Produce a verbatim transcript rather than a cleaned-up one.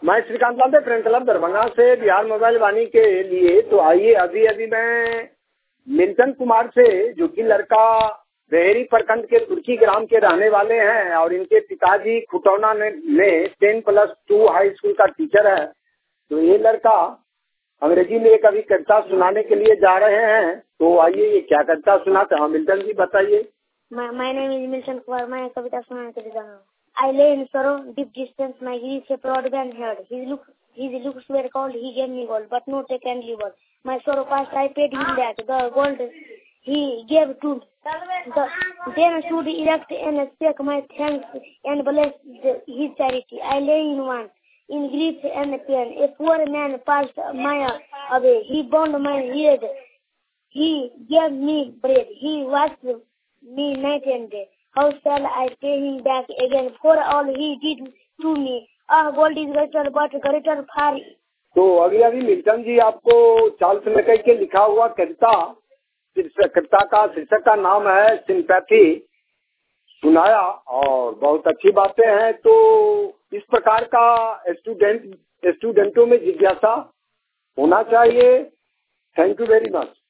मैं Shrikant Lal friend club Darbhanga से Bihar mobile वाणी के लिए। तो आइए, अभी अभी मैं मिल्टन कुमार से, जो कि लड़का बेहरी प्रखंड के तुर्की ग्राम के रहने वाले हैं और इनके पिताजी खुटौना में ten plus two high school का टीचर है। तो ये लड़का अंग्रेजी में एक अभी कविता सुनाने के लिए जा रहे हैं। तो आइए, ये क्या कविता सुनाते हैं? मिल्टन जी बताइए। My name is Milton Kumar. मैं कविता सुनाने के लिए जा रहा हूँ। I lay in sorrow, deep distance, my grief a broadband heard. His looks, his looks were cold, he gave me gold, but not a kindly word. My sorrow past, I paid him back the gold he gave to. The, then should erect and speak my thanks and bless the, his charity. I lay in one, in grief and pain. A poor man passed my away. He bound my head. He gave me bread. He washed me night and day. How shall I pay him back again for all he did to me? Ah, gold is greater, but greater far. तो अभी अभी Milton जी आपको Charles McCoy के लिखा हुआ कविता, कविता का शीर्षक का नाम है सिंपैथी, सुनाया और बहुत अच्छी बातें हैं। तो इस प्रकार का स्टूडेंट स्टूडेंटों में जिज्ञासा होना चाहिए। Thank you very much.